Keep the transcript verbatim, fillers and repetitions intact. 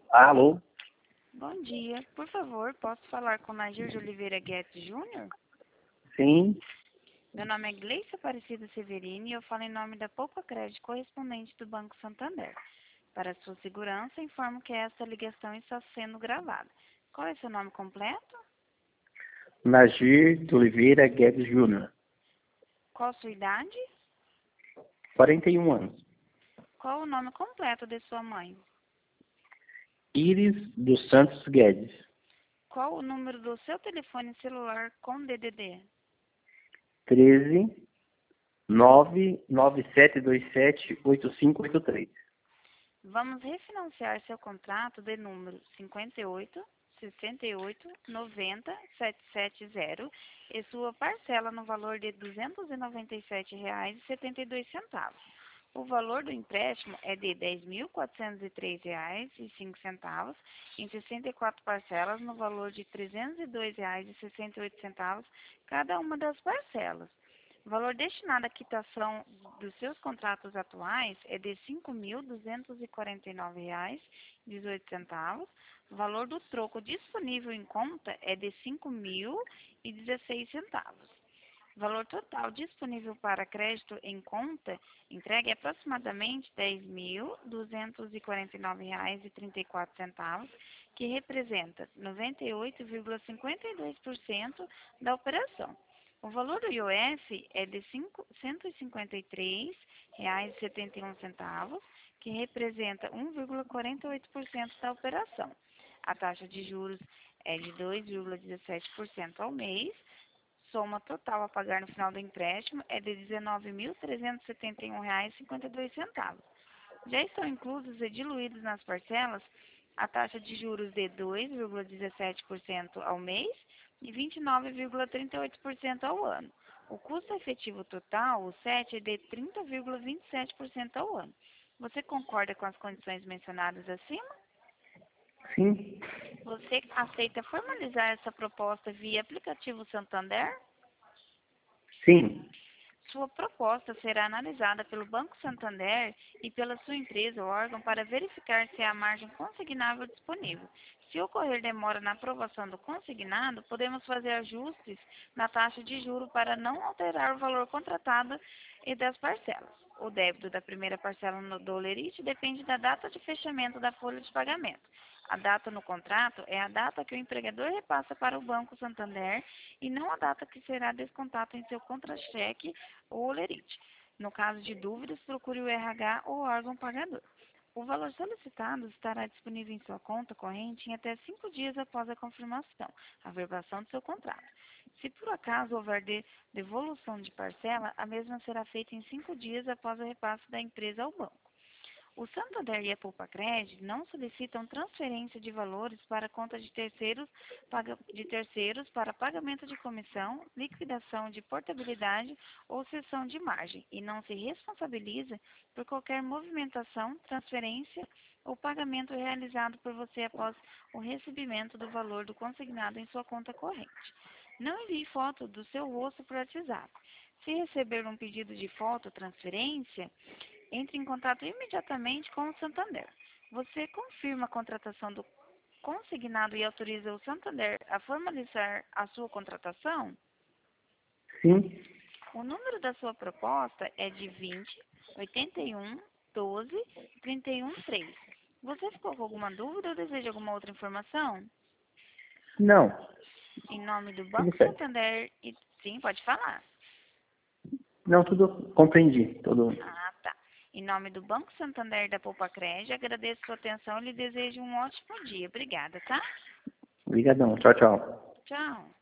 Alô? Bom dia. Por favor, posso falar com Nadir de Oliveira Guedes Júnior? Sim, Meu nome é Gleice Aparecida Severini e eu falo em nome da Poupa Crédito correspondente do Banco Santander. Para sua segurança, informo que esta ligação está sendo gravada. Qual é seu nome completo? Nagir de Oliveira Guedes Júnior, Qual sua idade? quarenta e um anos. Qual o nome completo de sua mãe? Iris dos Santos Guedes, Qual o número do seu telefone celular com D D D? treze, nove nove sete dois sete, oito cinco oito três. Vamos refinanciar seu contrato de número cinquenta e oito, sessenta e oito, noventa, setecentos e setenta e sua parcela no valor de duzentos e noventa e sete reais e setenta e dois centavos. O valor do empréstimo é de dez mil quatrocentos e três reais e cinco centavos em sessenta e quatro parcelas no valor de trezentos e dois reais e sessenta e oito centavos cada uma das parcelas. O valor destinado à quitação dos seus contratos atuais é de cinco mil duzentos e quarenta e nove reais e dezoito centavos. O valor do troco disponível em conta é de cinco mil e dezesseis centavos. O valor total disponível para crédito em conta entregue é aproximadamente dez mil duzentos e quarenta e nove reais e trinta e quatro centavos, que representa noventa e oito vírgula cinquenta e dois por cento da operação. O valor do I O F é de cento e cinquenta e três reais e setenta e um centavos, que representa um vírgula quarenta e oito por cento da operação. A taxa de juros é de dois vírgula dezessete por cento ao mês. Soma total a pagar no final do empréstimo é de dezenove mil trezentos e setenta e um reais e cinquenta e dois centavos. Já estão inclusos e diluídos nas parcelas a taxa de juros de dois vírgula dezessete por cento ao mês e vinte e nove vírgula trinta e oito por cento ao ano. O custo efetivo total, o S E T, é de trinta vírgula vinte e sete por cento ao ano. Você concorda com as condições mencionadas acima? Sim, Você aceita formalizar essa proposta via aplicativo Santander? sim, Sua proposta será analisada pelo Banco Santander e pela sua empresa ou órgão para verificar se há margem consignável disponível. Se ocorrer demora na aprovação do consignado, podemos fazer ajustes na taxa de juro para não alterar o valor contratado e das parcelas. O débito da primeira parcela no Dolerite depende da data de fechamento da folha de pagamento. A data no contrato é a data que o empregador repassa para o Banco Santander e não a data que será descontado em seu contra-cheque ou olerite. No caso de dúvidas, procure o R H ou órgão pagador. O valor solicitado estará disponível em sua conta corrente em até cinco dias após a confirmação, a verbação do seu contrato. Se por acaso houver de devolução de parcela, a mesma será feita em cinco dias após o repasse da empresa ao banco. O Santander e a Poupa Crédito não solicitam transferência de valores para conta de terceiros, de terceiros para pagamento de comissão, liquidação de portabilidade ou cessão de margem e não se responsabiliza por qualquer movimentação, transferência ou pagamento realizado por você após o recebimento do valor do consignado em sua conta corrente. Não envie foto do seu rosto por WhatsApp. Se receber um pedido de foto ou transferência, entre em contato imediatamente com o Santander. Você confirma a contratação do consignado e autoriza o Santander a formalizar a sua contratação? sim. O número da sua proposta é de vinte, oitenta e um, doze, trinta e um, três. Você ficou com alguma dúvida ou deseja alguma outra informação? Não, Em nome do tudo Banco certo. Santander e... Sim, pode falar. Não, tudo compreendi. Tudo. Ah, tá. Em nome do Banco Santander e da Poupa Crédito, agradeço sua atenção e lhe desejo um ótimo dia. Obrigada, tá? Obrigadão. Tchau, tchau. Tchau.